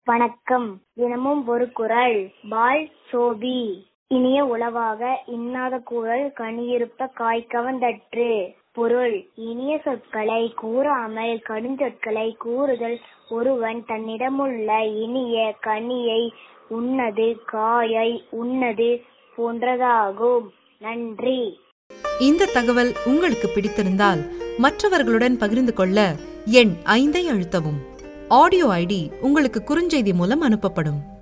வணக்கம். தினமும் ஒரு குறள். பால் சோபி. இனிய உளவாக இன்னாத குறள் கனியிருப்ப காய்கவர்ந்தற்று. பொருள்: இனிய சொற்களை கூறாமல் கடுஞ்சொற்களை கூறுதல் ஒருவன் தன்னிடமுள்ள இனிய கனியை உண்ணது காயை உண்ணது போன்றதாகும். நன்றி. இந்த தகவல் உங்களுக்கு பிடித்திருந்தால் மற்றவர்களுடன் பகிர்ந்து கொள்ள எண் 5 அழுத்தவும். ஆடியோ ஐடி உங்களுக்கு குறுஞ்செய்தி மூலம் அனுப்பப்படும்.